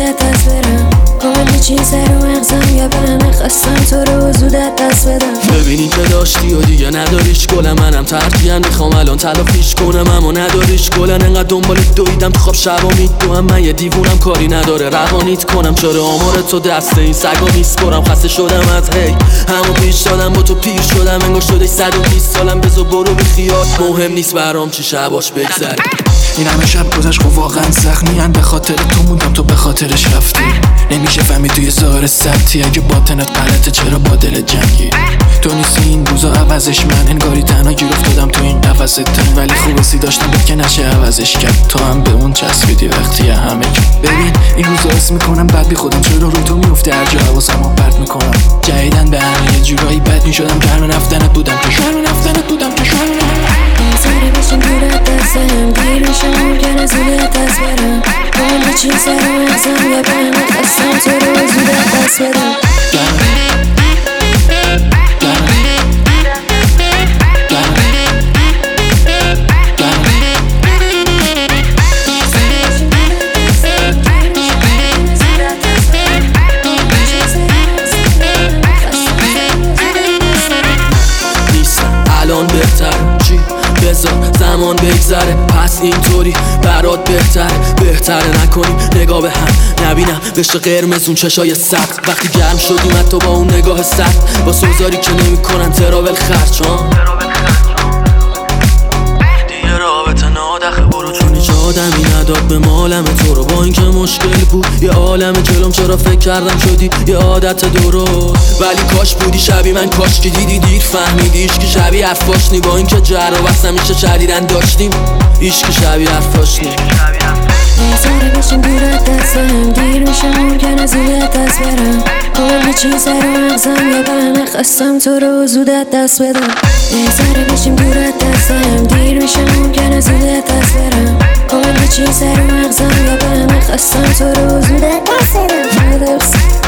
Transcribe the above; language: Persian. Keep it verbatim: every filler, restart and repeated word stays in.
زودت دست برم، کلی چیز رو مغزم یا برم خواستم تو رو زودت دست بدم. ببینی که داشتی و دیگه نداریش گلم، منم ترکیم میخوام الان تلافیش کنم اما نداریش گلن. انقدر دنبال دویدم تو خواب شبا میدوم، من یه دیوونم کاری نداره روانیت کنم. چرا آمار تو دست این سگا میسپرم، خسته شدم از هی همو پیش دادم با تو پیر شدم انگار شده صد و بیست سالم. بزو برو بی خیال مهم نیست برام چی شباش بگذره. این همه شب گذشت خب واقعا سخت نیان، به خاطر تو موندم تو به خاطرش رفتی. نمیشه فهمید توی ظاهر سبتی اگه باطنت غلطه چرا با دل جنگی. تو نیستی این روزا عوضش من انگاری تنها گیر افتادم تو این قفس تن، ولی خوبسی داشتم بود که نشه عوضش کرد. تو هم به اون چسبیدی وقتی همه جا. ببین این روزا اسم میکنم بعد بی خودم چرا رو تو میفته هر جا حواسمو پرت میکنم. جدیدن به همه یه جورایی بد میشدم، گرم رفتنت بودم که شرم رفتنت بودم که شرم بذاری بشین دورت دستم، دیر میشه ممکنه زودت دست برم، کلی چیز رو مغزم یا برم خواستم تو رو زودت دست بدم. الان بهتر چی؟ بذار زمان بگذره پس اینطوری برات بهتر بهتره نکنیم نگاه به هم نبینم بشه قرمز اون چشای سخت. وقتی گرم شدیم حتی با اون نگاه سخت با سوزاری که نمی کنن تراول خرچ ها دیگه رابطه نادخه برو چون هیچ آدمی نداد به مالم تو رو. با اینکه مشکل بود یه عالم جلوم چرا فکر کردم شدی یه عادت درست، ولی کاش بودی شبی من کاش که دیدی دیر فهمیدی ایشکی شبی حرفاش نی. با اینکه جر و بس همیشه شدیدن داشتیم ایشکی شبی حرفاش نی. بذاری بشین دورت دستم، دیر میشه ممکنه زودت دست برم، کلی چیز رو مغزم یا برم خواستم تو رو زودت دست بدم. بذاری بشین دورت دستم، دیر میشه ممکنه زودت دست برم، کلی چیز رو مغزم یا برم خواستم تو رو زودت دست بدم.